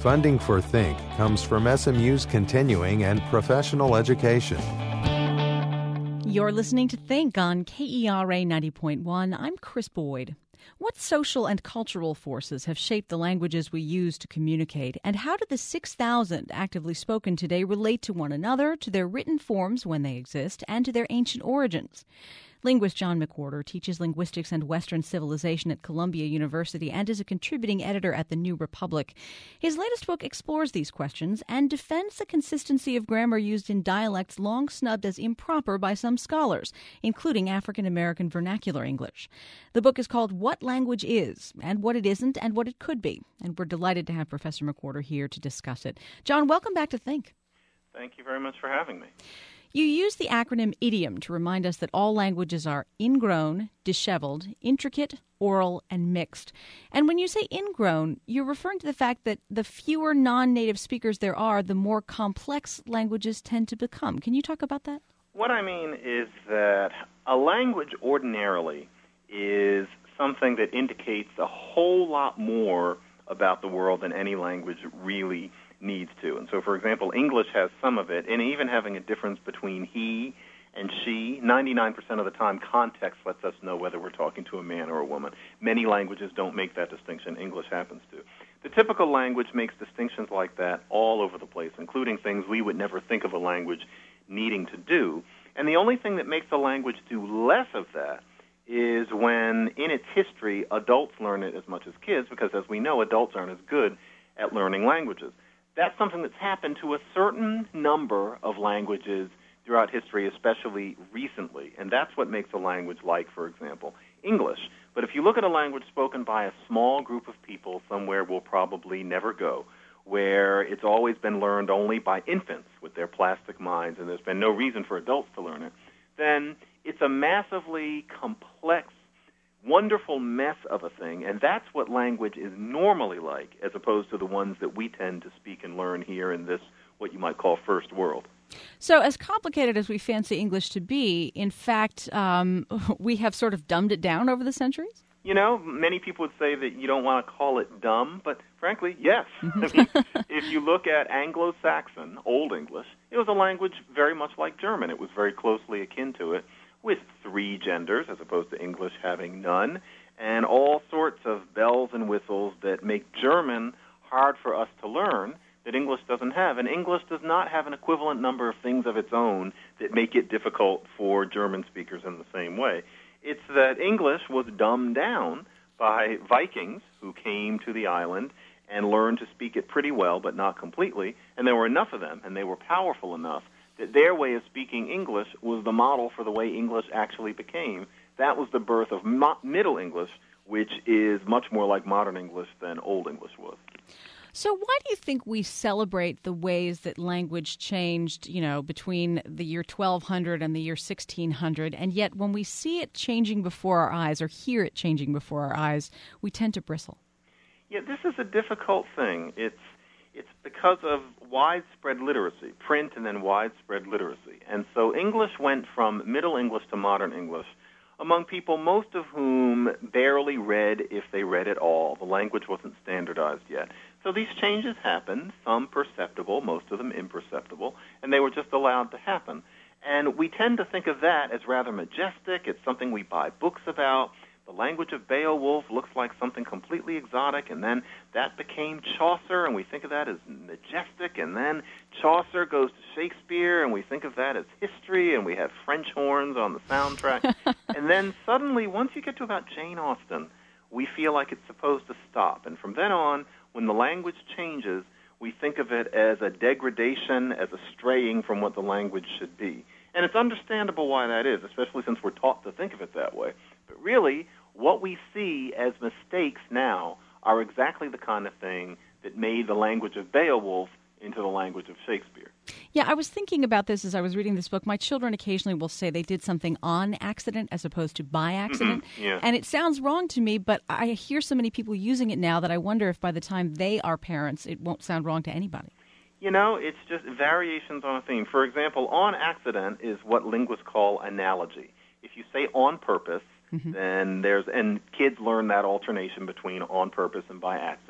Funding for Think comes from SMU's continuing and professional education. You're listening to Think on KERA 90.1. I'm Chris Boyd. What social and cultural forces have shaped the languages we use to communicate, and how do the 6,000 actively spoken today relate to one another, to their written forms when they exist, and to their ancient origins? Linguist John McWhorter teaches linguistics and Western civilization at Columbia University and is a contributing editor at The New Republic. His latest book explores these questions and defends the consistency of grammar used in dialects long snubbed as improper by some scholars, including African-American vernacular English. The book is called What Language Is, and What It Isn't, and What It Could Be. And we're delighted to have Professor McWhorter here to discuss it. John, welcome back to Think. Thank you very much for having me. You use the acronym IDIOM to remind us that all languages are ingrown, disheveled, intricate, oral, and mixed. And when you say ingrown, you're referring to the fact that the fewer non-native speakers there are, the more complex languages tend to become. Can you talk about that? What I mean is that a language ordinarily is something that indicates a whole lot more about the world than any language really needs to. And so, for example, English has some of it, and even having a difference between he and she, 99% of the time, context lets us know whether we're talking to a man or a woman. Many languages don't make that distinction. English happens to. The typical language makes distinctions like that all over the place, including things we would never think of a language needing to do. And the only thing that makes a language do less of that is when, in its history, adults learn it as much as kids, because, as we know, adults aren't as good at learning languages. That's something that's happened to a certain number of languages throughout history, especially recently, and that's what makes a language like, for example, English. But if you look at a language spoken by a small group of people somewhere we'll probably never go, where it's always been learned only by infants with their plastic minds and there's been no reason for adults to learn it, then it's a massively complex, wonderful mess of a thing, and that's what language is normally like, as opposed to the ones that we tend to speak and learn here in this, what you might call, first world. So as complicated as we fancy English to be, in fact, we have sort of dumbed it down over the centuries? You know, many people would say that you don't want to call it dumb, but frankly, yes. I mean, if you look at Anglo-Saxon, Old English, it was a language very much like German. It was very closely akin to it, with 3 genders as opposed to English having none, and all sorts of bells and whistles that make German hard for us to learn that English doesn't have. And English does not have an equivalent number of things of its own that make it difficult for German speakers in the same way. It's that English was dumbed down by Vikings who came to the island and learned to speak it pretty well, but not completely, and there were enough of them, and they were powerful enough that their way of speaking English was the model for the way English actually became. That was the birth of Middle English, which is much more like modern English than Old English was. So why do you think we celebrate the ways that language changed, between the year 1200 and the year 1600, and yet when we see it changing before our eyes or hear it changing before our eyes, we tend to bristle? Yeah, this is a difficult thing. It's because of widespread literacy, print and then widespread literacy. And so English went from Middle English to Modern English among people, most of whom barely read, if they read at all. The language wasn't standardized yet. So these changes happened, some perceptible, most of them imperceptible, and they were just allowed to happen. And we tend to think of that as rather majestic. It's something we buy books about. The language of Beowulf looks like something completely exotic, and then that became Chaucer, and we think of that as majestic, and then Chaucer goes to Shakespeare, and we think of that as history, and we have French horns on the soundtrack. And then suddenly, once you get to about Jane Austen, we feel like it's supposed to stop. And from then on, when the language changes, we think of it as a degradation, as a straying from what the language should be. And it's understandable why that is, especially since we're taught to think of it that way. But really, what we see as mistakes now are exactly the kind of thing that made the language of Beowulf into the language of Shakespeare. Yeah, I was thinking about this as I was reading this book. My children occasionally will say they did something on accident as opposed to by accident. Yeah. And it sounds wrong to me, but I hear so many people using it now that I wonder if by the time they are parents, it won't sound wrong to anybody. You know, it's just variations on a theme. For example, on accident is what linguists call analogy. If you say on purpose, then and kids learn that alternation between on purpose and by accident.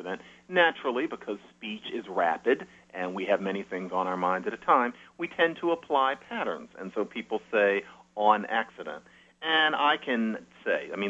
naturally, because speech is rapid and we have many things on our minds at a time, we tend to apply patterns. And so people say, on accident. And I can say, I mean,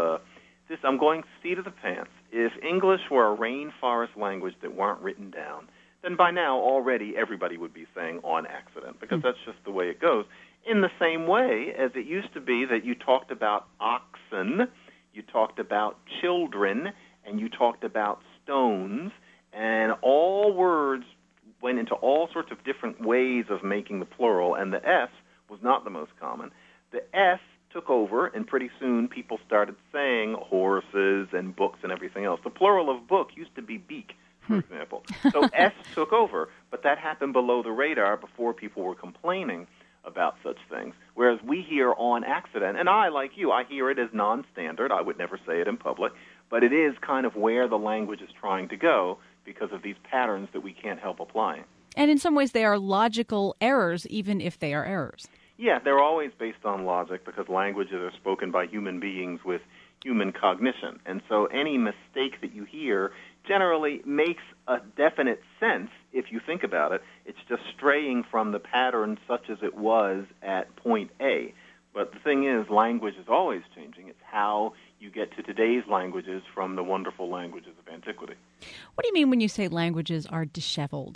I'm going seat of the pants. If English were a rainforest language that weren't written down, then by now already everybody would be saying on accident, because that's just the way it goes. In the same way as it used to be that you talked about oxen, you talked about children, and you talked about stones, and all words went into all sorts of different ways of making the plural, and the S was not the most common. The S took over, and pretty soon people started saying horses and books and everything else. The plural of book used to be beak, for example. So S took over, but that happened below the radar before people were complaining about such things. Whereas we hear on accident, and I, like you, I hear it as non-standard. I would never say it in public, but it is kind of where the language is trying to go because of these patterns that we can't help applying. And in some ways they are logical errors, even if they are errors. Yeah, they're always based on logic because languages are spoken by human beings with human cognition. And so any mistake that you hear generally makes a definite sense if you think about it. It's just straying from the pattern such as it was at point A. But the thing is, language is always changing. It's how you get to today's languages from the wonderful languages of antiquity. What do you mean when you say languages are disheveled?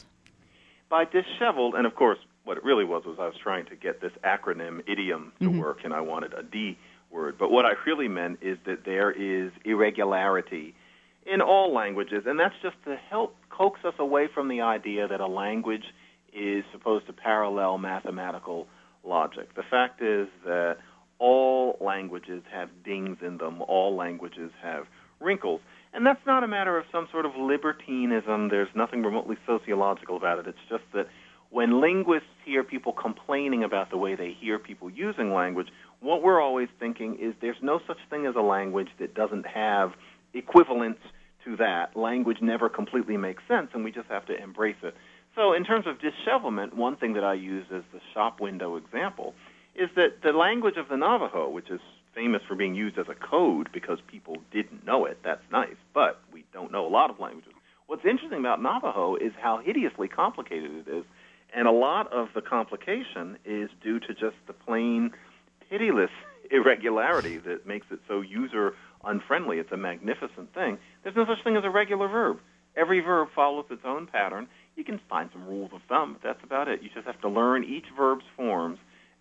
By disheveled, and of course, what it really was I was trying to get this acronym idiom to work, and I wanted a D word. But what I really meant is that there is irregularity in all languages, and that's just to help coax us away from the idea that a language is supposed to parallel mathematical logic. The fact is that all languages have dings in them. All languages have wrinkles. And that's not a matter of some sort of libertinism. There's nothing remotely sociological about it. It's just that when linguists hear people complaining about the way they hear people using language, what we're always thinking is there's no such thing as a language that doesn't have equivalents to that. Language never completely makes sense, and we just have to embrace it. So in terms of dishevelment, one thing that I use as the shop window example is that the language of the Navajo, which is famous for being used as a code because people didn't know it, that's nice, but we don't know a lot of languages. What's interesting about Navajo is how hideously complicated it is, and a lot of the complication is due to just the plain, pitiless irregularity that makes it so user-unfriendly. It's a magnificent thing. There's no such thing as a regular verb. Every verb follows its own pattern. You can find some rules of thumb, but that's about it. You just have to learn each verb's forms,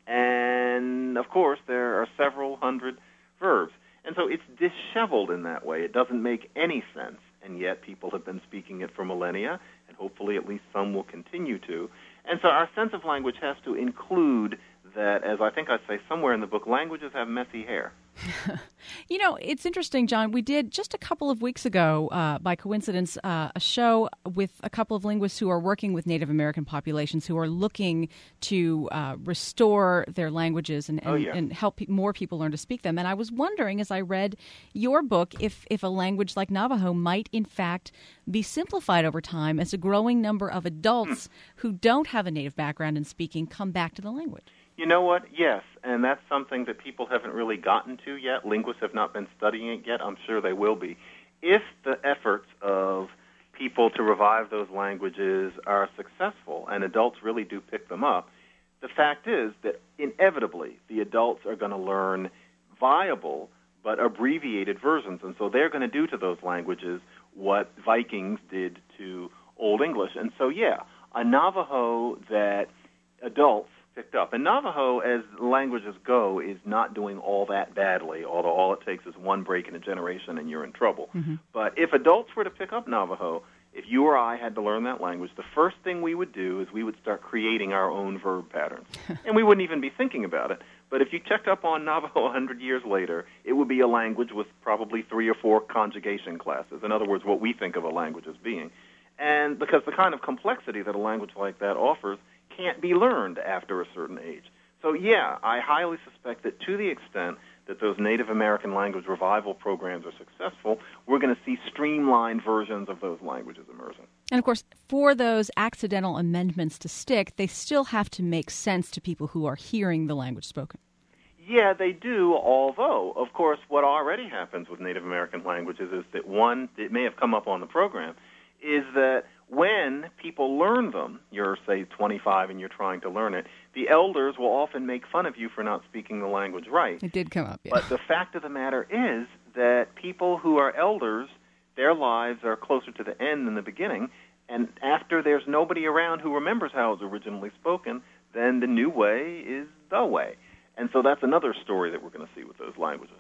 and, of course, there are several hundred verbs. And so it's disheveled in that way. It doesn't make any sense, and yet people have been speaking it for millennia, and hopefully at least some will continue to. And so our sense of language has to include that, as I think I say somewhere in the book, languages have messy hair. You know, it's interesting, John. We did just a couple of weeks ago, by coincidence, a show with a couple of linguists who are working with Native American populations who are looking to restore their languages and help more people learn to speak them. And I was wondering, as I read your book, if a language like Navajo might, in fact, be simplified over time as a growing number of adults who don't have a native background in speaking come back to the language. You know what? Yes, and that's something that people haven't really gotten to yet. Linguists have not been studying it yet. I'm sure they will be. If the efforts of people to revive those languages are successful and adults really do pick them up, the fact is that inevitably the adults are going to learn viable but abbreviated versions, and so they're going to do to those languages what Vikings did to Old English. And so, yeah, a Navajo that adults picked up. And Navajo, as languages go, is not doing all that badly, although all it takes is one break in a generation and you're in trouble. Mm-hmm. But if adults were to pick up Navajo, if you or I had to learn that language, the first thing we would do is we would start creating our own verb patterns. And we wouldn't even be thinking about it. But if you checked up on Navajo 100 years later, it would be a language with probably 3 or 4 conjugation classes. In other words, what we think of a language as being. And because the kind of complexity that a language like that offers can't be learned after a certain age. So, yeah, I highly suspect that to the extent that those Native American language revival programs are successful, we're going to see streamlined versions of those languages emerging. And, of course, for those accidental amendments to stick, they still have to make sense to people who are hearing the language spoken. Yeah, they do, although, of course, what already happens with Native American languages is that, one, it may have come up on the program, learn them, you're, say, 25 and you're trying to learn it, the elders will often make fun of you for not speaking the language right. It did come up, yeah. But the fact of the matter is that people who are elders, their lives are closer to the end than the beginning, and after there's nobody around who remembers how it was originally spoken, then the new way is the way. And so that's another story that we're going to see with those languages.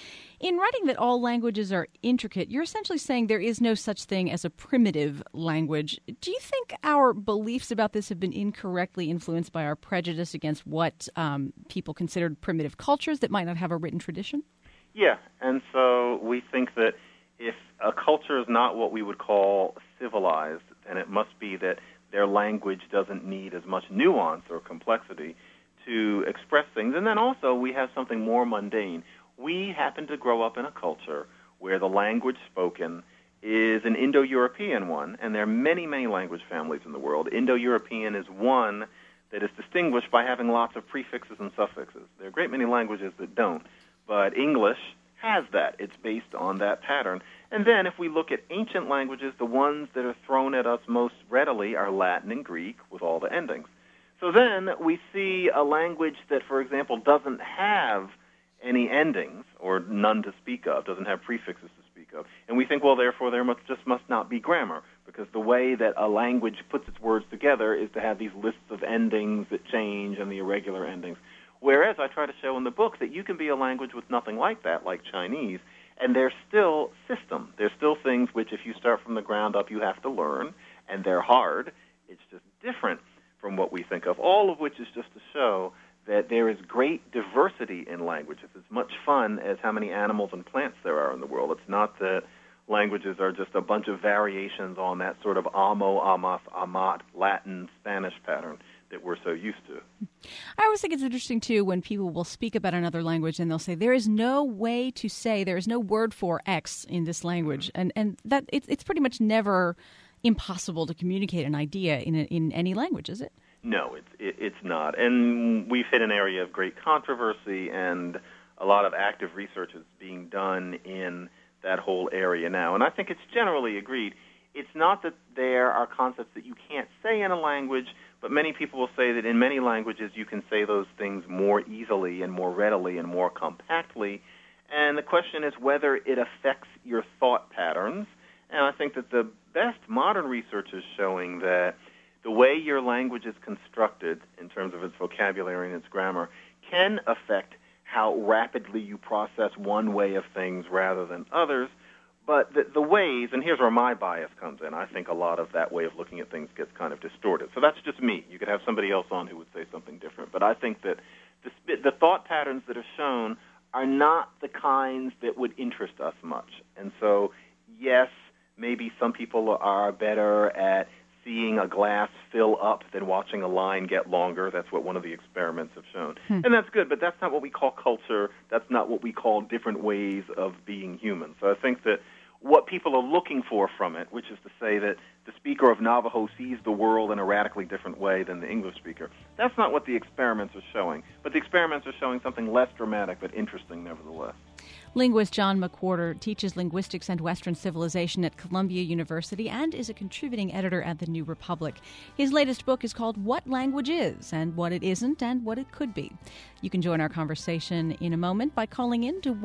In writing that all languages are intricate, you're essentially saying there is no such thing as a primitive language. Do you think our beliefs about this have been incorrectly influenced by our prejudice against what people considered primitive cultures that might not have a written tradition? Yeah, and so we think that if a culture is not what we would call civilized, then it must be that their language doesn't need as much nuance or complexity to express things. And then also we have something more mundane. We happen to grow up in a culture where the language spoken is an Indo-European one, and there are many, many language families in the world. Indo-European is one that is distinguished by having lots of prefixes and suffixes. There are a great many languages that don't, but English has that. It's based on that pattern. And then if we look at ancient languages, the ones that are thrown at us most readily are Latin and Greek with all the endings. So then we see a language that, for example, doesn't have any endings, or none to speak of, doesn't have prefixes to speak of. And we think, well, therefore, there must not be grammar, because the way that a language puts its words together is to have these lists of endings that change and the irregular endings. Whereas I try to show in the book that you can be a language with nothing like that, like Chinese, and there's still system. There's still things which, if you start from the ground up, you have to learn, and they're hard. It's just different from what we think of, all of which is just to show that there is great diversity in languages. It's as much fun as how many animals and plants there are in the world. It's not that languages are just a bunch of variations on that sort of amo, amas, amat, Latin, Spanish pattern that we're so used to. I always think it's interesting, too, when people will speak about another language and they'll say, there is no way to say, there is no word for X in this language. And that it's pretty much never impossible to communicate an idea in any language, is it? No, it's not. And we've hit an area of great controversy, and a lot of active research is being done in that whole area now. And I think it's generally agreed. It's not that there are concepts that you can't say in a language, but many people will say that in many languages you can say those things more easily and more readily and more compactly. And the question is whether it affects your thought patterns. And I think that the best modern research is showing that the way your language is constructed in terms of its vocabulary and its grammar can affect how rapidly you process one way of things rather than others. But the ways, and here's where my bias comes in, I think a lot of that way of looking at things gets kind of distorted. So that's just me. You could have somebody else on who would say something different. But I think that the thought patterns that are shown are not the kinds that would interest us much. And so, yes, maybe some people are better at seeing a glass fill up than watching a line get longer. That's what one of the experiments have shown. And that's good, but that's not what we call culture. That's not what we call different ways of being human. So I think that what people are looking for from it, which is to say that the speaker of Navajo sees the world in a radically different way than the English speaker, that's not what the experiments are showing. But the experiments are showing something less dramatic but interesting nevertheless. Linguist John McWhorter teaches linguistics and Western civilization at Columbia University and is a contributing editor at The New Republic. His latest book is called What Language Is and What It Isn't and What It Could Be. You can join our conversation in a moment by calling in to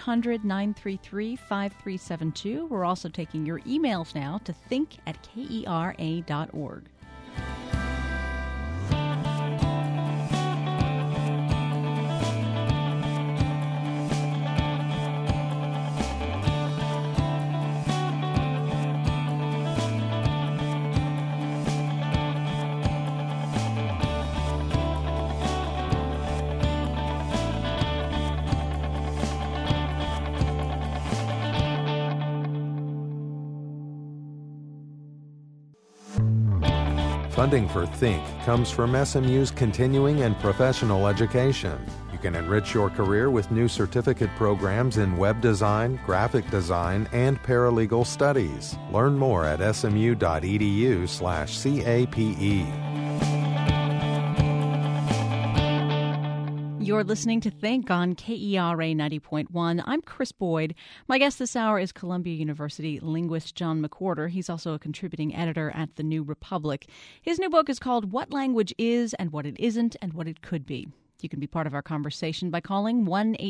1-800-933-5372. We're also taking your emails now to think@kera.org. Funding for Think comes from SMU's continuing and professional education. You can enrich your career with new certificate programs in web design, graphic design, and paralegal studies. Learn more at smu.edu/CAPE. You're listening to Think on KERA 90.1. I'm Chris Boyd. My guest this hour is Columbia University linguist John McWhorter. He's also a contributing editor at The New Republic. His new book is called What Language Is and What It Isn't and What It Could Be. You can be part of our conversation by calling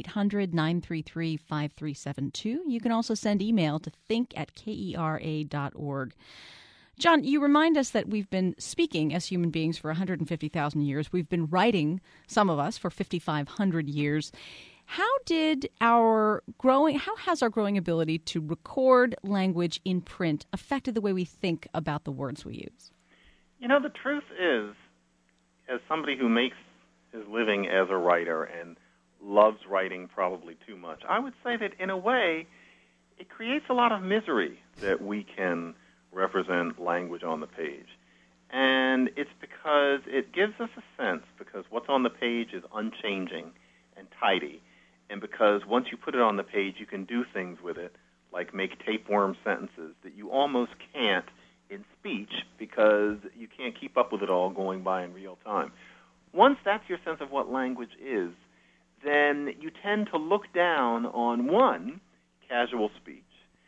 1-800-933-5372. You can also send email to think@kera.org. John, you remind us that we've been speaking as human beings for 150,000 years. We've been writing, some of us, for 5,500 years. How has our growing ability to record language in print affected the way we think about the words we use? You know, the truth is, as somebody who makes his living as a writer and loves writing probably too much, I would say that in a way it creates a lot of misery that we can represent language on the page. And it's because it gives us a sense, because what's on the page is unchanging and tidy, and because once you put it on the page, you can do things with it, like make tapeworm sentences that you almost can't in speech because you can't keep up with it all going by in real time. Once that's your sense of what language is, then you tend to look down on, one, casual speech,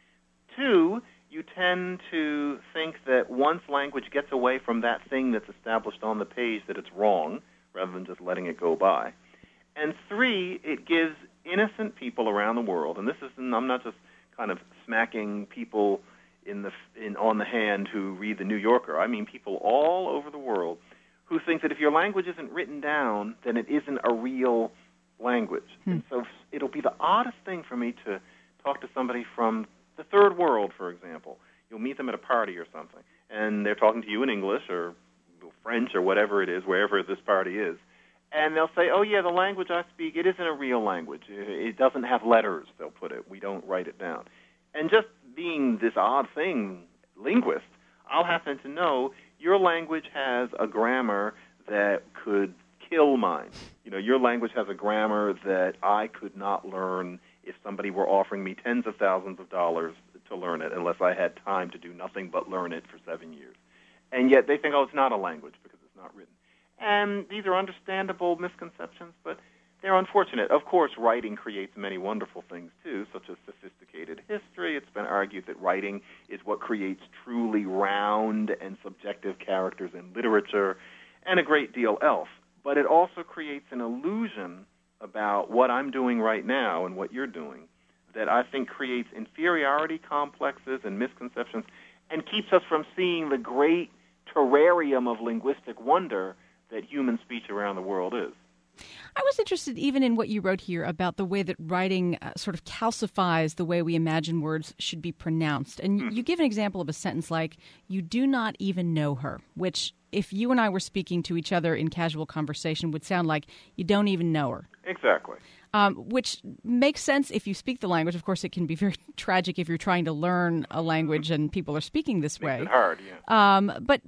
two, you tend to think that once language gets away from that thing that's established on the page, that it's wrong, rather than just letting it go by. And three, it gives innocent people around the world, and I'm not just kind of smacking people on the hand who read The New Yorker. I mean people all over the world who think that if your language isn't written down, then it isn't a real language. And so it'll be the oddest thing for me to talk to somebody from the third world, for example. You'll meet them at a party or something, and they're talking to you in English or French or whatever it is, wherever this party is. And they'll say, oh, yeah, the language I speak, it isn't a real language. It doesn't have letters, they'll put it. We don't write it down. And just being this odd thing, linguist, I'll happen to know your language has a grammar that could kill mine. You know, your language has a grammar that I could not learn if somebody were offering me tens of thousands of dollars to learn it, unless I had time to do nothing but learn it for 7 years. And yet they think, oh, it's not a language because it's not written. And these are understandable misconceptions, but they're unfortunate. Of course, writing creates many wonderful things, too, such as sophisticated history. It's been argued that writing is what creates truly round and subjective characters in literature, and a great deal else. But it also creates an illusion about what I'm doing right now and what you're doing that I think creates inferiority complexes and misconceptions and keeps us from seeing the great terrarium of linguistic wonder that human speech around the world is. I was interested even in what you wrote here about the way that writing sort of calcifies the way we imagine words should be pronounced. And you give an example of a sentence like, you do not even know her, which if you and I were speaking to each other in casual conversation would sound like you don't even know her. Exactly. Which makes sense if you speak the language. Of course, it can be very tragic if you're trying to learn a language and people are speaking this way. Makes it hard, yeah. But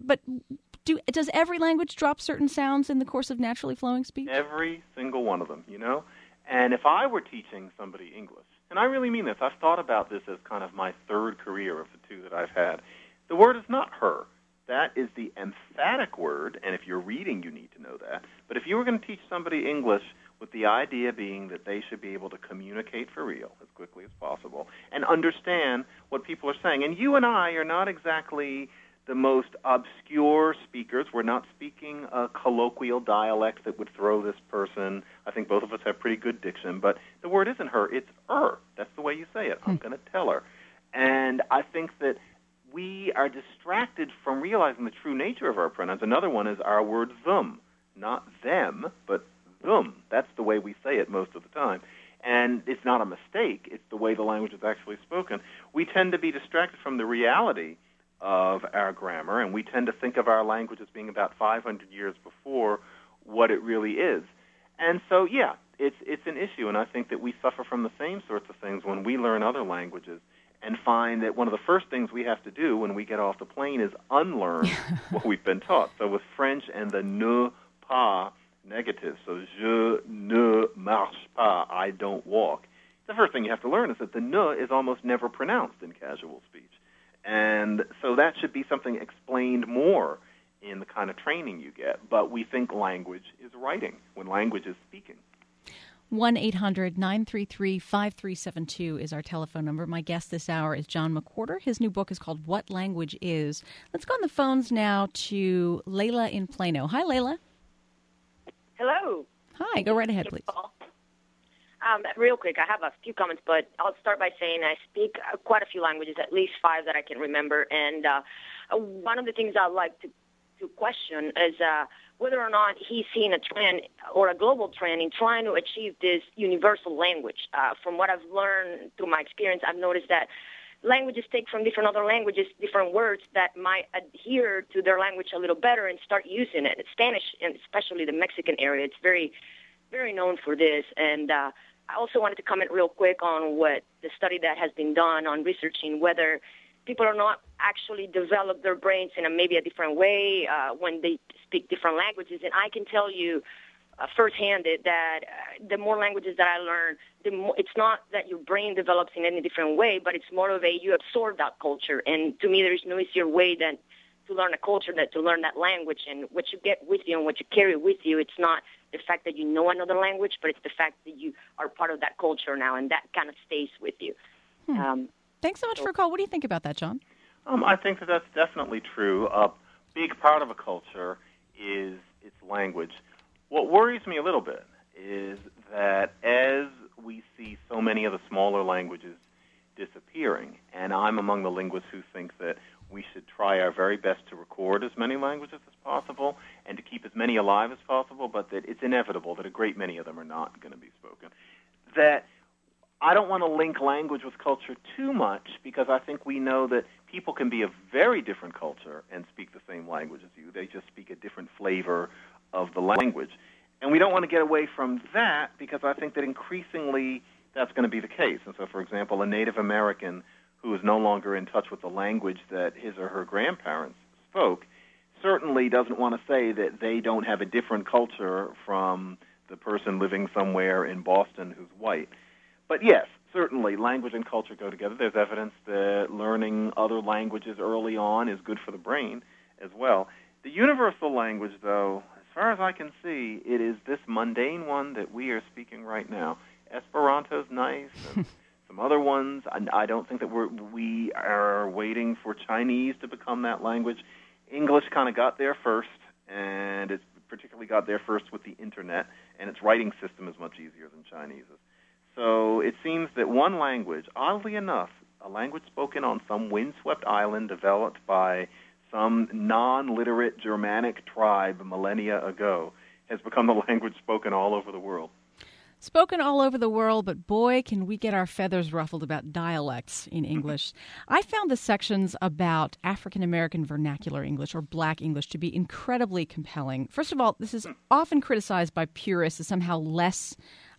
does every language drop certain sounds in the course of naturally flowing speech? Every single one of them, you know? And if I were teaching somebody English, and I really mean this, I've thought about this as kind of my third career of the two that I've had, the word is not her. That is the emphatic word, and if you're reading, you need to know that. But if you were going to teach somebody English with the idea being that they should be able to communicate for real as quickly as possible and understand what people are saying, and you and I are not exactly the most obscure speakers. We're not speaking a colloquial dialect that would throw this person. I think both of us have pretty good diction, but the word isn't her, it's er. That's the way you say it. I'm going to tell her. And I think that we are distracted from realizing the true nature of our pronouns. Another one is our word them, not them, but them. That's the way we say it most of the time. And it's not a mistake. It's the way the language is actually spoken. We tend to be distracted from the reality of our grammar, and we tend to think of our language as being about 500 years before what it really is. And so, yeah, it's an issue, and I think that we suffer from the same sorts of things when we learn other languages and find that one of the first things we have to do when we get off the plane is unlearn what we've been taught. So with French and the ne pas negative, so je ne marche pas, I don't walk, the first thing you have to learn is that the ne is almost never pronounced in casual speech. And so that should be something explained more in the kind of training you get. But we think language is writing when language is speaking. 1-800-933-5372 is our telephone number. My guest this hour is John McWhorter. His new book is called What Language Is. Let's go on the phones now to Layla in Plano. Hi, Layla. Hello. Hi, go right ahead, please. Real quick, I have a few comments, but I'll start by saying I speak quite a few languages, at least 5 that I can remember. And one of the things I'd like to question is whether or not he's seeing a trend or a global trend in trying to achieve this universal language. From what I've learned through my experience, I've noticed that languages take from different other languages different words that might adhere to their language a little better and start using it. Spanish, and especially the Mexican area, it's very, very known for this. And I also wanted to comment real quick on what the study that has been done on researching whether people are not actually develop their brains in maybe a different way when they speak different languages. And I can tell you firsthand that the more languages that I learn, the more, it's not that your brain develops in any different way, but it's more of you absorb that culture. And to me, there is no easier way than to learn a culture than to learn that language. And what you get with you and what you carry with you, it's not the fact that you know another language, but it's the fact that you are part of that culture now, and that kind of stays with you. Thanks so much for a call. What do you think about that, John? I think that that's definitely true. A big part of a culture is its language. What worries me a little bit is that as we see so many of the smaller languages disappearing, and I'm among the linguists who think that we should try our very best to record as many languages as possible and to keep as many alive as possible, but that it's inevitable that a great many of them are not going to be spoken. That I don't want to link language with culture too much because I think we know that people can be a very different culture and speak the same language as you. They just speak a different flavor of the language. And we don't want to get away from that because I think that increasingly that's going to be the case. And so, for example, a Native American who is no longer in touch with the language that his or her grandparents spoke certainly doesn't want to say that they don't have a different culture from the person living somewhere in Boston who's white. But yes, certainly language and culture go together. There's evidence that learning other languages early on is good for the brain as well. The universal language, though, as far as I can see, it is this mundane one that we are speaking right now. Esperanto's nice, and some other ones. I don't think that we are waiting for Chinese to become that language. English kind of got there first, and it's particularly got there first with the Internet, and its writing system is much easier than Chinese's. So it seems that one language, oddly enough, a language spoken on some windswept island developed by some non-literate Germanic tribe millennia ago, has become the language spoken all over the world. Spoken all over the world, but boy, can we get our feathers ruffled about dialects in English. I found the sections about African-American vernacular English or Black English to be incredibly compelling. First of all, this is often criticized by purists as somehow less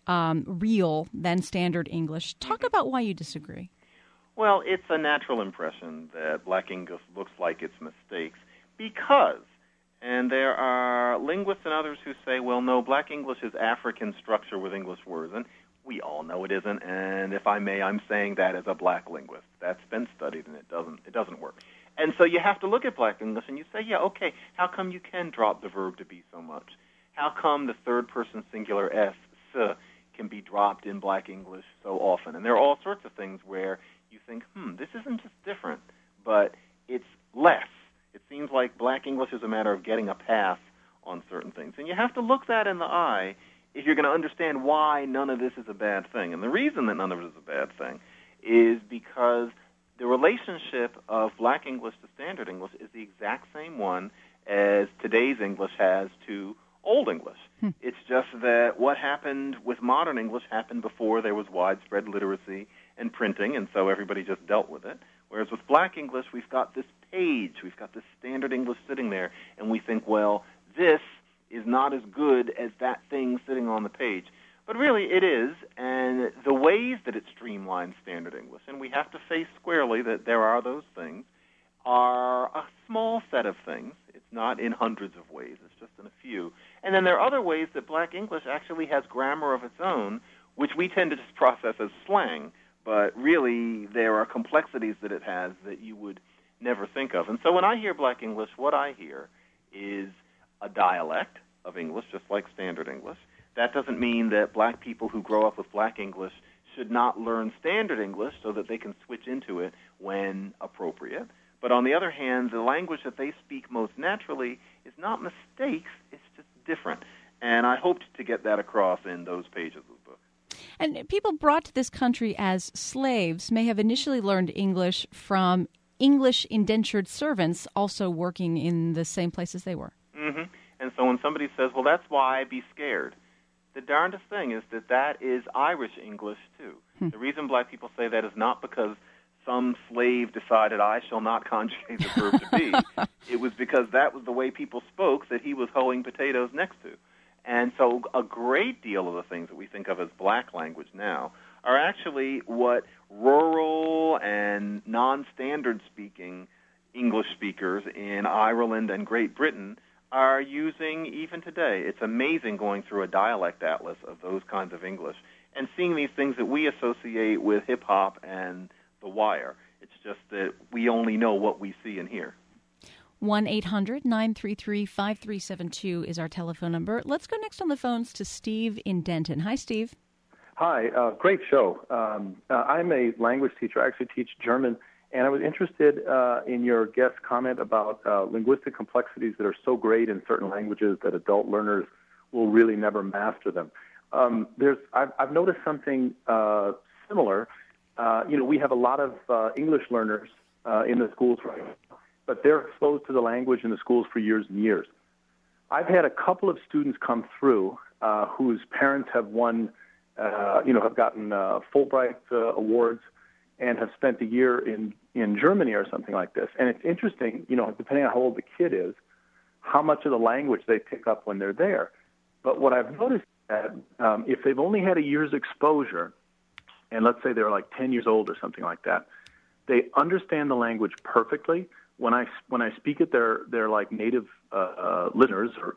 real than standard English. Talk about why you disagree. Well, it's a natural impression that Black English looks like its mistakes because, and there are linguists and others who say, well, no, Black English is African structure with English words, and we all know it isn't, and if I may, I'm saying that as a Black linguist. That's been studied, and it doesn't work. And so you have to look at Black English, and you say, yeah, okay, how come you can drop the verb to be so much? How come the third-person singular s can be dropped in Black English so often? And there are all sorts of things where you think, this isn't just different, but it's less. It seems like Black English is a matter of getting a pass on certain things. And you have to look that in the eye if you're going to understand why none of this is a bad thing. And the reason that none of it is a bad thing is because the relationship of Black English to Standard English is the exact same one as today's English has to Old English. It's just that what happened with modern English happened before there was widespread literacy and printing, and so everybody just dealt with it. Whereas with Black English, we've got this page, we've got this Standard English sitting there, and we think, well, this is not as good as that thing sitting on the page. But really, it is, and the ways that it streamlines Standard English, and we have to face squarely that there are those things, are a small set of things. It's not in hundreds of ways. It's just in a few. And then there are other ways that Black English actually has grammar of its own, which we tend to just process as slang. But really, there are complexities that it has that you would never think of. And so when I hear Black English, what I hear is a dialect of English, just like Standard English, That doesn't mean that black people who grow up with black English should not learn standard English so that they can switch into it when appropriate. But on the other hand, the language that they speak most naturally is not mistakes, it's just different. And I hoped to get that across in those pages of the book. And people brought to this country as slaves may have initially learned English from English indentured servants also working in the same places they were. Mm-hmm. And so when somebody says, well, that's why I be scared, the darndest thing is that is Irish English, too. The reason black people say that is not because some slave decided I shall not conjugate the verb to be. It was because that was the way people spoke that he was hoeing potatoes next to. And so a great deal of the things that we think of as black language now are actually what rural and non-standard speaking English speakers in Ireland and Great Britain are using even today. It's amazing going through a dialect atlas of those kinds of English and seeing these things that we associate with hip-hop and The Wire. It's just that we only know what we see and hear. 1-800-933-5372 is our telephone number. Let's go next on the phones to Steve in Denton. Hi, Steve. Hi, great show. I'm a language teacher. I actually teach German, and I was interested in your guest's comment about linguistic complexities that are so great in certain languages that adult learners will really never master them. I've noticed something similar. We have a lot of English learners in the schools right now, but they're exposed to the language in the schools for years and years. I've had a couple of students come through whose parents have won, have gotten Fulbright awards and have spent a year in Germany or something like this. And it's interesting, depending on how old the kid is, how much of the language they pick up when they're there. But what I've noticed is that if they've only had a year's exposure, and let's say they're like 10 years old or something like that, they understand the language perfectly. When I speak it, they're like native listeners, or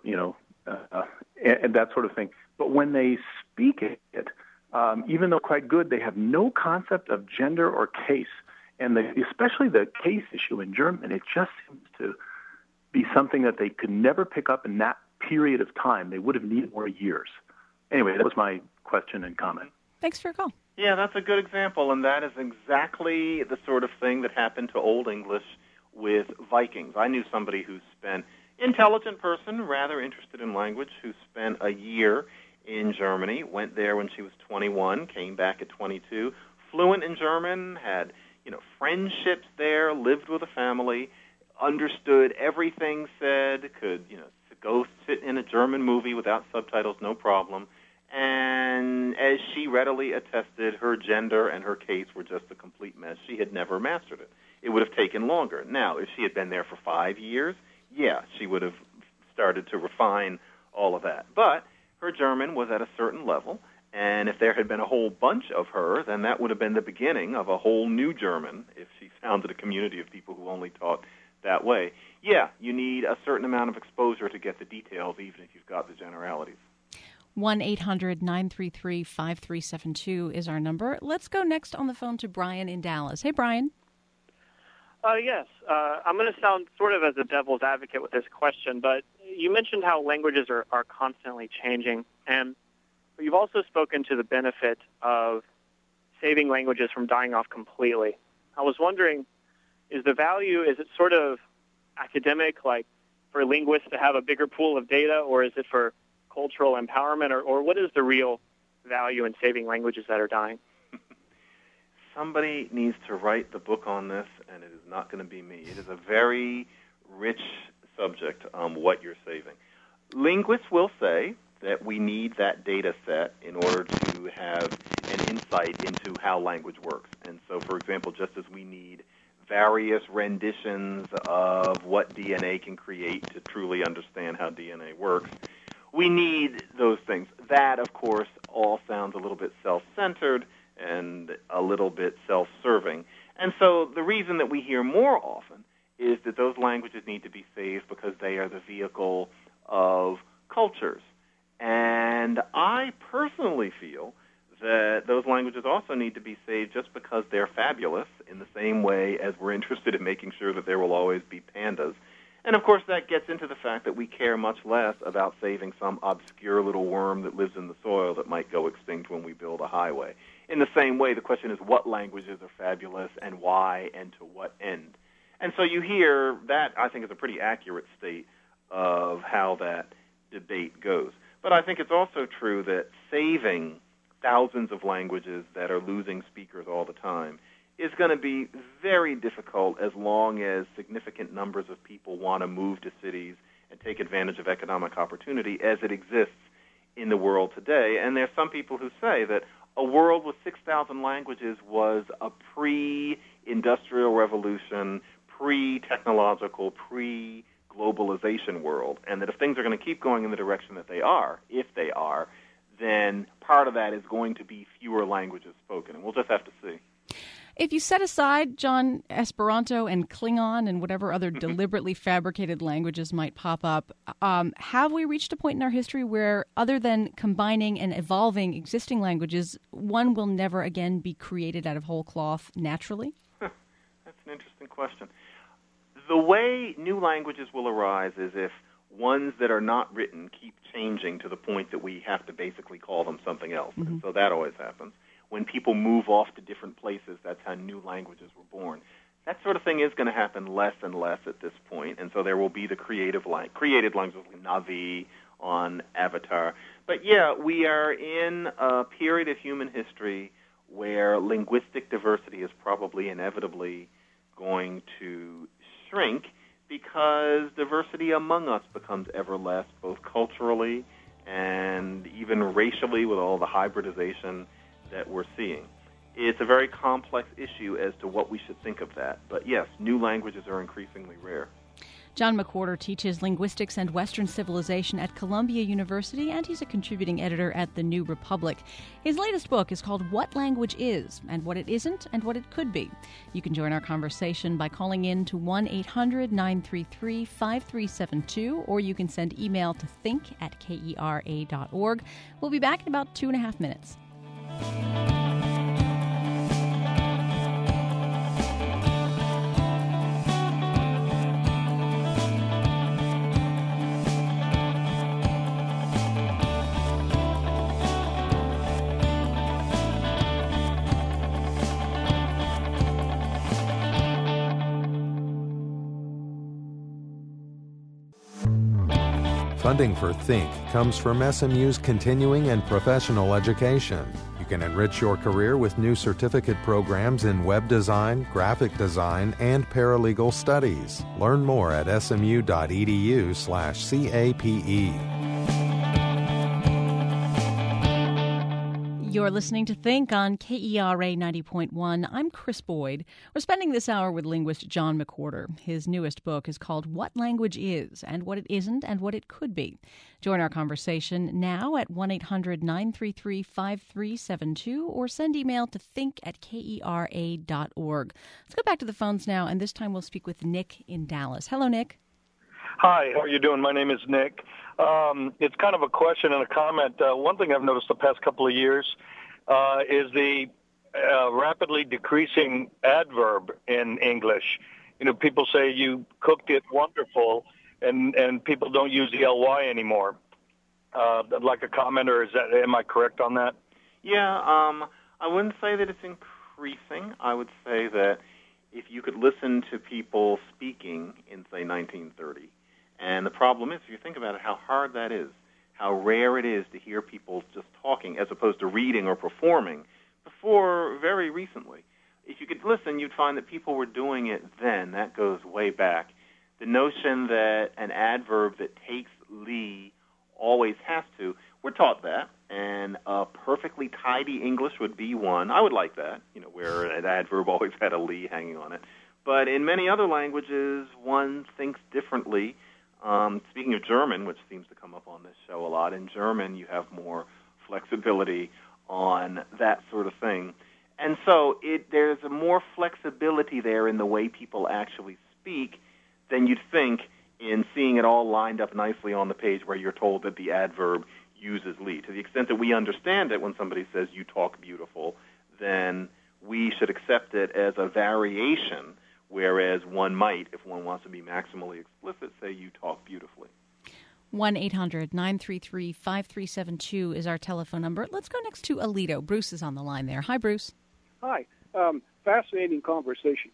and that sort of thing. But when they speak it, even though quite good, they have no concept of gender or case, and especially the case issue in German. It just seems to be something that they could never pick up in that period of time. They would have needed more years. Anyway, that was my question and comment. Thanks for your call. Yeah, that's a good example, and that is exactly the sort of thing that happened to Old English with Vikings. I knew somebody who spent, intelligent person, rather interested in language, who spent a year in Germany, went there when she was 21, came back at 22, fluent in German, had, friendships there, lived with a family, understood everything said, could, go sit in a German movie without subtitles, no problem. And as she readily attested, her gender and her case were just a complete mess. She had never mastered it. It would have taken longer. Now, if she had been there for 5 years, yeah, she would have started to refine all of that. But her German was at a certain level, and if there had been a whole bunch of her, then that would have been the beginning of a whole new German if she founded a community of people who only taught that way. Yeah, you need a certain amount of exposure to get the details, even if you've got the generalities. 1-800-933-5372 is our number. Let's go next on the phone to Brian in Dallas. Hey, Brian. Yes. I'm going to sound sort of as a devil's advocate with this question, but you mentioned how languages are constantly changing, and you've also spoken to the benefit of saving languages from dying off completely. I was wondering, is it sort of academic, like for linguists to have a bigger pool of data, or is it for cultural empowerment, or what is the real value in saving languages that are dying? Somebody needs to write the book on this, and it is not going to be me. It is a very rich subject, what you're saving. Linguists will say that we need that data set in order to have an insight into how language works. And so, for example, just as we need various renditions of what DNA can create to truly understand how DNA works, we need those things. That, of course, all sounds a little bit self-centered and a little bit self-serving. And so the reason that we hear more often is that those languages need to be saved because they are the vehicle of cultures. And I personally feel that those languages also need to be saved just because they're fabulous, in the same way as we're interested in making sure that there will always be pandas. And, of course, that gets into the fact that we care much less about saving some obscure little worm that lives in the soil that might go extinct when we build a highway. In the same way, the question is what languages are fabulous and why and to what end. And so you hear that, I think, is a pretty accurate state of how that debate goes. But I think it's also true that saving thousands of languages that are losing speakers all the time is going to be very difficult as long as significant numbers of people want to move to cities and take advantage of economic opportunity as it exists in the world today. And there are some people who say that a world with 6,000 languages was a pre-industrial revolution, pre-technological, pre-globalization world, and that if things are going to keep going in the direction that they are, if they are, then part of that is going to be fewer languages spoken, and we'll just have to see. If you set aside, John, Esperanto and Klingon and whatever other deliberately fabricated languages might pop up, have we reached a point in our history where, other than combining and evolving existing languages, one will never again be created out of whole cloth naturally? That's an interesting question. The way new languages will arise is if ones that are not written keep changing to the point that we have to basically call them something else. Mm-hmm. And so that always happens. When people move off to different places, that's how new languages were born. That sort of thing is going to happen less and less at this point, and so there will be the created languages like Na'vi on Avatar. But yeah, we are in a period of human history where linguistic diversity is probably inevitably going to shrink because diversity among us becomes ever less, both culturally and even racially with all the hybridization that we're seeing. It's a very complex issue as to what we should think of that. But yes, new languages are increasingly rare. John McWhorter teaches linguistics and Western civilization at Columbia University, and he's a contributing editor at The New Republic. His latest book is called What Language Is, and What It Isn't, and What It Could Be. You can join our conversation by calling in to 1-800-933-5372, or you can send email to think@kera.org. We'll be back in about 2.5 minutes. Funding for Think comes from SMU's continuing and professional education. You can enrich your career with new certificate programs in web design, graphic design, and paralegal studies. Learn more at smu.edu/CAPE. You're listening to Think on KERA 90.1. I'm Chris Boyd. We're spending this hour with linguist John McWhorter. His newest book is called What Language Is, and What It Isn't, and What It Could Be. Join our conversation now at 1-800-933-5372 or send email to think@kera.org. Let's go back to the phones now, and this time we'll speak with Nick in Dallas. Hello, Nick. Hi, how are you doing? My name is Nick. It's kind of a question and a comment. One thing I've noticed the past couple of years is the rapidly decreasing adverb in English. You know, people say you cooked it wonderful, and people don't use the ly anymore. I'd like a comment, or am I correct on that? Yeah, I wouldn't say that it's increasing. I would say that if you could listen to people speaking in, say, 1930, and the problem is, if you think about it, how hard that is, how rare it is to hear people just talking as opposed to reading or performing before very recently. If you could listen, you'd find that people were doing it then. That goes way back. The notion that an adverb that takes ly always has to, we're taught that, and a perfectly tidy English would be one. I would like that, you know, where an adverb always had a ly hanging on it. But in many other languages, one thinks differently. Speaking of German, which seems to come up on this show a lot, in German you have more flexibility on that sort of thing. And so there's a more flexibility there in the way people actually speak than you'd think in seeing it all lined up nicely on the page where you're told that the adverb uses ly. To the extent that we understand it when somebody says you talk beautiful, then we should accept it as a variation whereas one might, if one wants to be maximally explicit, say you talk beautifully. 1-800-933-5372 is our telephone number. Let's go next to Alito. Bruce is on the line there. Hi, Bruce. Hi. Fascinating conversation.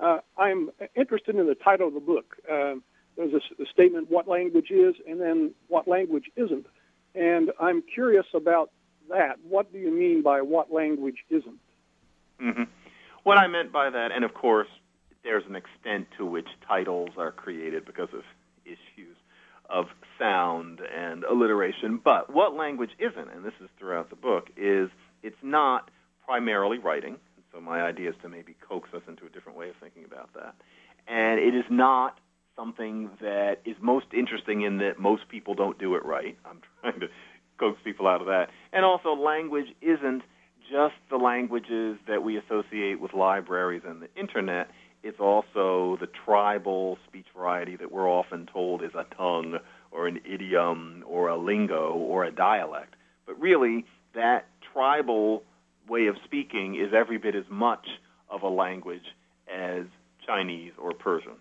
I'm interested in the title of the book. There's a statement, what language is, and then what language isn't. And I'm curious about that. What do you mean by what language isn't? Mm-hmm. What I meant by that, and of course, there's an extent to which titles are created because of issues of sound and alliteration. But what language isn't, and this is throughout the book, is it's not primarily writing. So my idea is to maybe coax us into a different way of thinking about that. And it is not something that is most interesting in that most people don't do it right. I'm trying to coax people out of that. And also, language isn't just the languages that we associate with libraries and the Internet. It's also the tribal speech variety that we're often told is a tongue or an idiom or a lingo or a dialect. But really, that tribal way of speaking is every bit as much of a language as Chinese or Persian.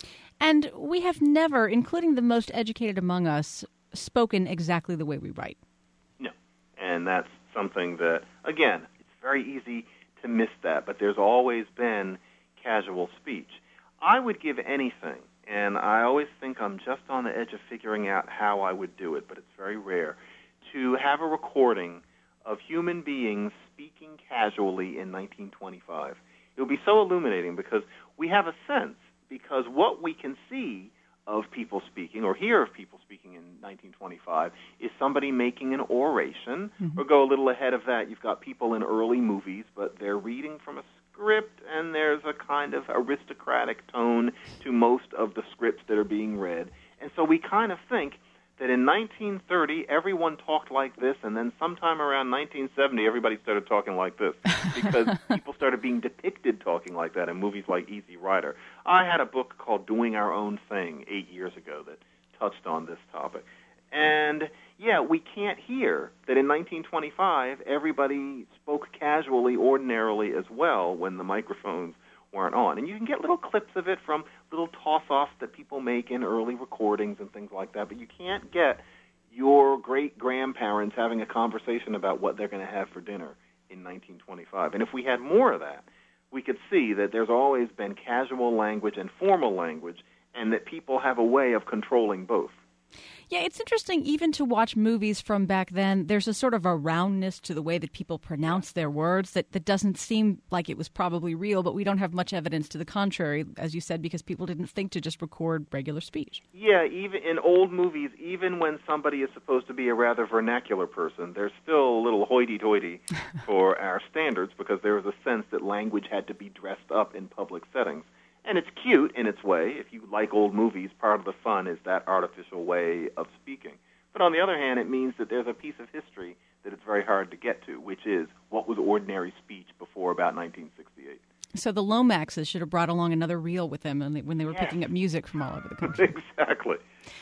And we have never, including the most educated among us, spoken exactly the way we write. No. And that's something that, again, it's very easy to miss that, but there's always been casual speech. I would give anything, and I always think I'm just on the edge of figuring out how I would do it, but it's very rare, to have a recording of human beings speaking casually in 1925. It would be so illuminating because we have a sense, because what we can see of people speaking or hear of people speaking in 1925 is somebody making an oration, or go a little ahead of that, you've got people in early movies, but they're reading from a script, and there's a kind of aristocratic tone to most of the scripts that are being read. And so we kind of think that in 1930, everyone talked like this, and then sometime around 1970, everybody started talking like this, because people started being depicted talking like that in movies like Easy Rider. I had a book called Doing Our Own Thing 8 years ago that touched on this topic. And, yeah, we can't hear that in 1925, everybody spoke casually, ordinarily as well when the microphones weren't on. And you can get little clips of it from little toss-offs that people make in early recordings and things like that, but you can't get your great-grandparents having a conversation about what they're going to have for dinner in 1925. And if we had more of that, we could see that there's always been casual language and formal language, and that people have a way of controlling both. Yeah, it's interesting even to watch movies from back then. There's a sort of a roundness to the way that people pronounce their words that doesn't seem like it was probably real, but we don't have much evidence to the contrary, as you said, because people didn't think to just record regular speech. Yeah, even in old movies, even when somebody is supposed to be a rather vernacular person, they're still a little hoity-toity for our standards because there was a sense that language had to be dressed up in public settings. And it's cute in its way. If you like old movies, part of the fun is that artificial way of speaking. But on the other hand, it means that there's a piece of history that it's very hard to get to, which is what was ordinary speech before about 1968. So the Lomaxes should have brought along another reel with them when they were picking up music from all over the country. Exactly.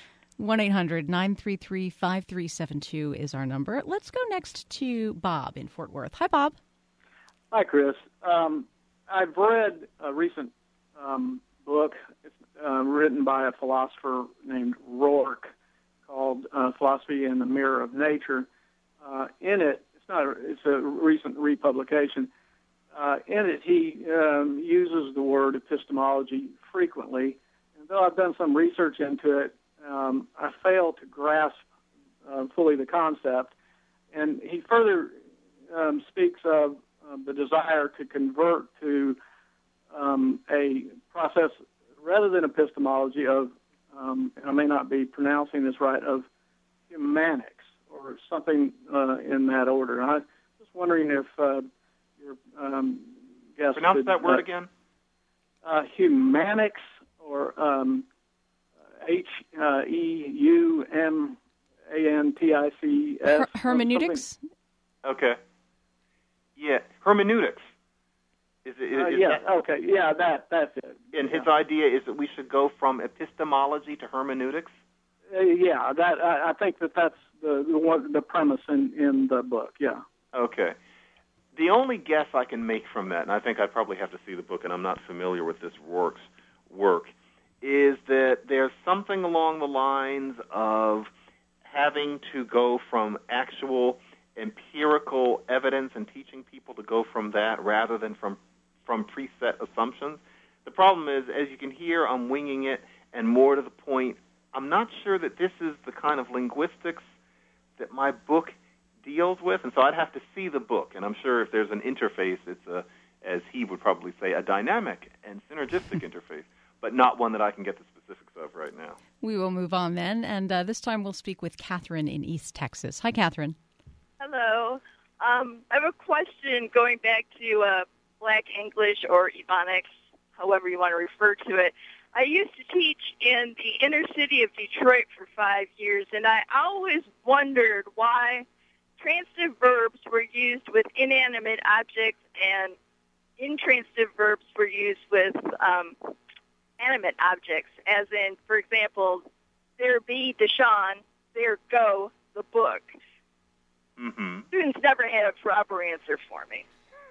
1-800-933-5372 is our number. Let's go next to Bob in Fort Worth. Hi, Bob. Hi, Chris. I've read a recent book. It's written by a philosopher named Rourke called Philosophy in the Mirror of Nature. In it, it's a recent republication. In it, he uses the word epistemology frequently. And though I've done some research into it, I fail to grasp fully the concept. And he further speaks of the desire to convert to a process rather than epistemology of, and I may not be pronouncing this right, of humanics or something in that order. And I was just wondering if your guest pronounce that word again. Humanics or H-E-U-M-A-N-T-I-C-S. Hermeneutics? Okay. Yeah, hermeneutics. That's it. And his idea is that we should go from epistemology to hermeneutics? I think that's the premise in the book, yeah. Okay. The only guess I can make from that, and I think I probably have to see the book, and I'm not familiar with this Rourke's work, is that there's something along the lines of having to go from actual empirical evidence and teaching people to go from that rather than from preset assumptions. The problem is, as you can hear, I'm winging it, and more to the point, I'm not sure that this is the kind of linguistics that my book deals with, and so I'd have to see the book, and I'm sure if there's an interface, it's as he would probably say, a dynamic and synergistic interface, but not one that I can get the specifics of right now. We will move on then, and this time we'll speak with Catherine in East Texas. Hi, Catherine. Hello. I have a question going back to Black English or Ebonics, however you want to refer to it. I used to teach in the inner city of Detroit for 5 years, and I always wondered why transitive verbs were used with inanimate objects and intransitive verbs were used with animate objects, as in, for example, there be Deshaun, there go the book. Mm-hmm. Students never had a proper answer for me.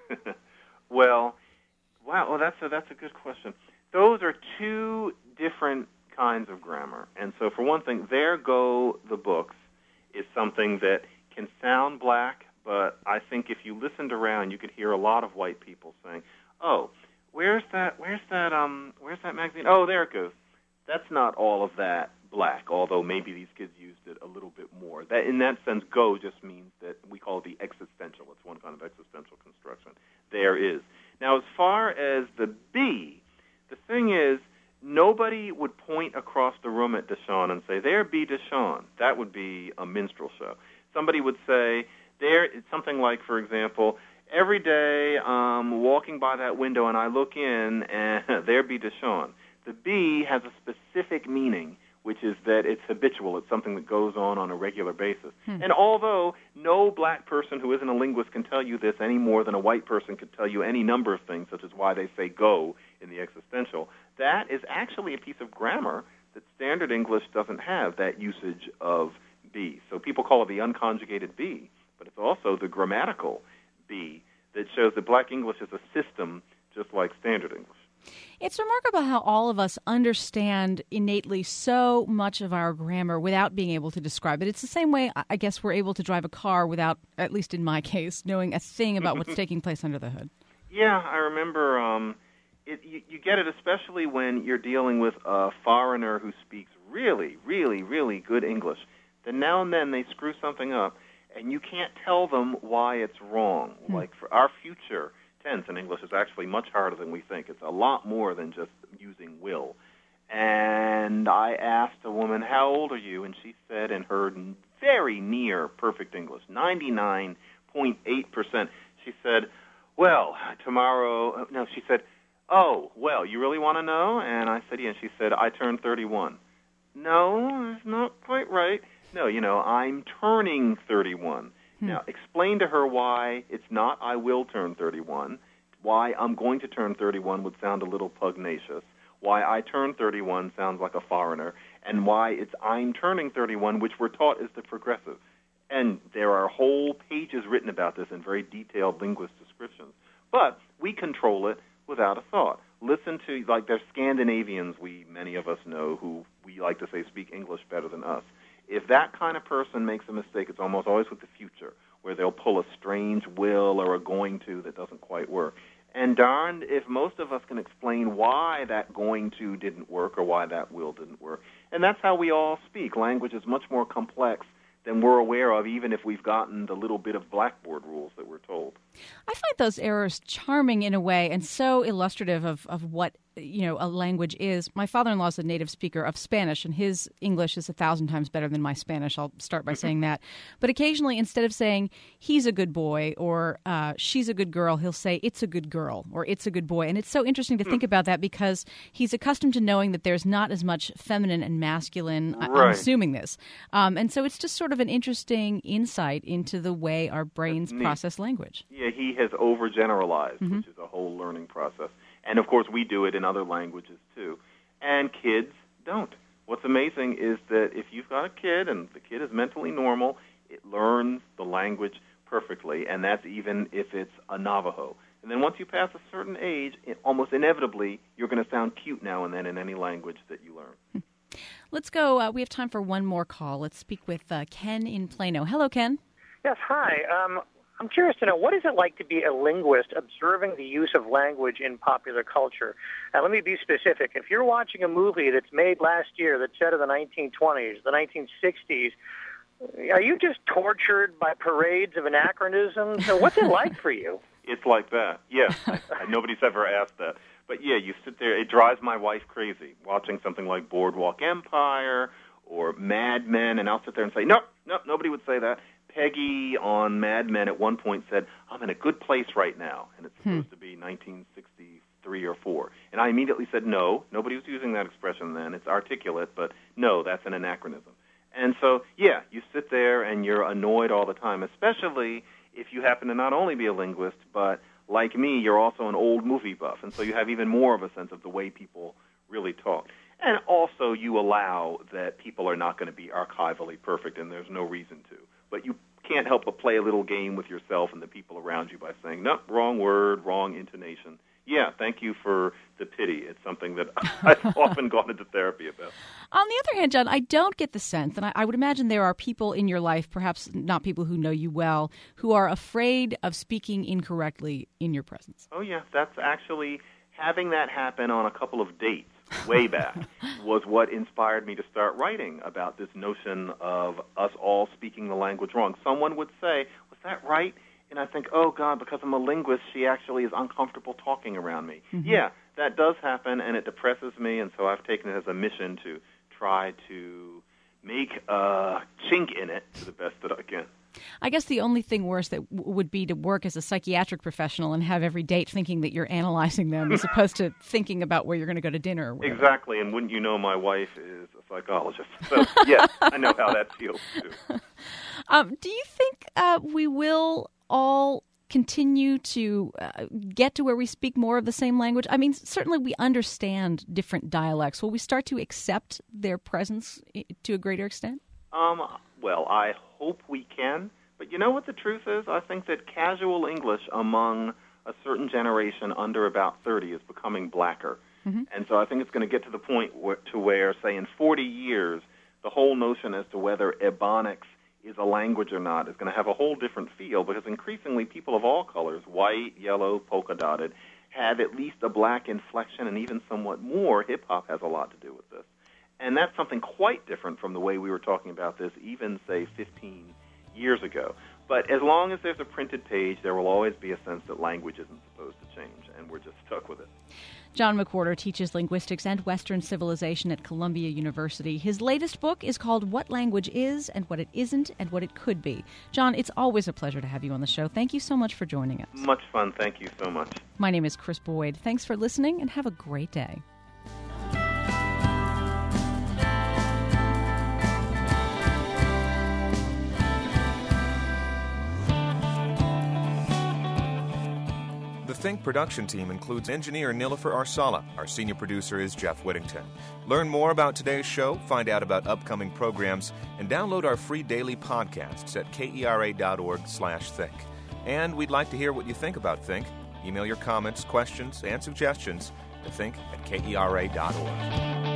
Well, that's a good question. Those are two different kinds of grammar. And so for one thing, there go the books is something that can sound black, but I think if you listened around, you could hear a lot of white people saying, "Oh, where's that magazine? Oh, there it goes." That's not all of that black, although maybe these kids used it a little bit more. That, in that sense, go just means that we call it the existential. It's one kind of existential construction. There is. Now, as far as the be, the thing is, nobody would point across the room at Deshaun and say, "There be Deshaun." That would be a minstrel show. Somebody would say, it's something like, for example, every day I'm walking by that window and I look in and there be Deshaun. The be has a specific meaning, which is that it's habitual. It's something that goes on a regular basis. And although no black person who isn't a linguist can tell you this any more than a white person could tell you any number of things, such as why they say go in the existential, that is actually a piece of grammar that standard English doesn't have, that usage of be. So people call it the unconjugated be, but it's also the grammatical be that shows that black English is a system just like standard English. It's remarkable how all of us understand innately so much of our grammar without being able to describe it. It's the same way, I guess, we're able to drive a car without, at least in my case, knowing a thing about what's taking place under the hood. Yeah, I remember you get it especially when you're dealing with a foreigner who speaks really, really, really good English. Then now and then they screw something up, and you can't tell them why it's wrong. Like for our future tense in English is actually much harder than we think. It's a lot more than just using will. And I asked a woman, "How old are you?" And she said in her very near perfect English, 99.8%, she said, "Well, tomorrow," no, she said, "Oh, well, you really want to know?" And I said, "Yeah." And she said, "I turned 31. No, it's not quite right. No, I'm turning 31. Now, explain to her why it's not I will turn 31, why I'm going to turn 31 would sound a little pugnacious, why I turn 31 sounds like a foreigner, and why it's I'm turning 31, which we're taught is the progressive. And there are whole pages written about this in very detailed linguist descriptions. But we control it without a thought. Listen to, like, there's Scandinavians many of us know who we like to say speak English better than us. If that kind of person makes a mistake, it's almost always with the future, where they'll pull a strange will or a going to that doesn't quite work. And darned if most of us can explain why that going to didn't work or why that will didn't work. And that's how we all speak. Language is much more complex than we're aware of, even if we've gotten the little bit of blackboard rules that we're told. I find those errors charming in a way and so illustrative of what a language is. My father-in-law is a native speaker of Spanish, and his English is 1,000 times better than my Spanish. I'll start by saying that. But occasionally, instead of saying, he's a good boy or she's a good girl, he'll say, it's a good girl or it's a good boy. And it's so interesting to think about that because he's accustomed to knowing that there's not as much feminine and masculine, Right. I'm assuming this. And so it's just sort of an interesting insight into the way our brains process language. Yeah, he has overgeneralized, which is a whole learning process. And, of course, we do it in other languages, too. And kids don't. What's amazing is that if you've got a kid and the kid is mentally normal, it learns the language perfectly, and that's even if it's a Navajo. And then once you pass a certain age, almost inevitably, you're going to sound cute now and then in any language that you learn. Let's go. We have time for one more call. Let's speak with Ken in Plano. Hello, Ken. Yes, hi. I'm curious to know, what is it like to be a linguist observing the use of language in popular culture? And let me be specific. If you're watching a movie that's made last year that's set in the 1920s, the 1960s, are you just tortured by parades of anachronisms? So what's it like for you? It's like that. Yes. Nobody's ever asked that. But, yeah, you sit there. It drives my wife crazy watching something like Boardwalk Empire or Mad Men, and I'll sit there and say, nope, nobody would say that. Peggy on Mad Men at one point said, I'm in a good place right now, and it's supposed to be 1963 or 4. And I immediately said, no, nobody was using that expression then. It's articulate, but no, that's an anachronism. And so, yeah, you sit there and you're annoyed all the time, especially if you happen to not only be a linguist, but like me, you're also an old movie buff, and so you have even more of a sense of the way people really talk. And also you allow that people are not going to be archivally perfect, and there's no reason to. But you can't help but play a little game with yourself and the people around you by saying, no, wrong word, wrong intonation. Yeah, thank you for the pity. It's something that I've often gone into therapy about. On the other hand, John, I don't get the sense, and I would imagine there are people in your life, perhaps not people who know you well, who are afraid of speaking incorrectly in your presence. Oh, yeah, that's actually having that happen on a couple of dates way back was what inspired me to start writing about this notion of us all speaking the language wrong. Someone would say, was that right? And I think, oh, God, because I'm a linguist, she actually is uncomfortable talking around me. Mm-hmm. Yeah, that does happen, and it depresses me, and so I've taken it as a mission to try to make a chink in it to the best that I can. I guess the only thing worse that would be to work as a psychiatric professional and have every date thinking that you're analyzing them as opposed to thinking about where you're going to go to dinner or whatever. Exactly, and wouldn't you know my wife is a psychologist. So, yes, I know how that feels, too. Do you think we will all continue to get to where we speak more of the same language? I mean, certainly we understand different dialects. Will we start to accept their presence to a greater extent? Well, I hope we can. But you know what the truth is? I think that casual English among a certain generation under about 30 is becoming blacker. Mm-hmm. And so I think it's going to get to the point where, say, in 40 years, the whole notion as to whether Ebonics is a language or not is going to have a whole different feel, because increasingly people of all colors, white, yellow, polka-dotted, have at least a black inflection, and even somewhat more. Hip-hop has a lot to do with this. And that's something quite different from the way we were talking about this even, say, 15 years ago. But as long as there's a printed page, there will always be a sense that language isn't supposed to change, and we're just stuck with it. John McWhorter teaches linguistics and Western civilization at Columbia University. His latest book is called What Language Is and What It Isn't and What It Could Be. John, it's always a pleasure to have you on the show. Thank you so much for joining us. Much fun. Thank you so much. My name is Chris Boyd. Thanks for listening, and have a great day. The Think production team includes engineer Nilofer Arsala. Our senior producer is Jeff Whittington. Learn more about today's show, find out about upcoming programs, and download our free daily podcasts at kera.org/think. And we'd like to hear what you think about Think. Email your comments, questions, and suggestions to think@kera.org.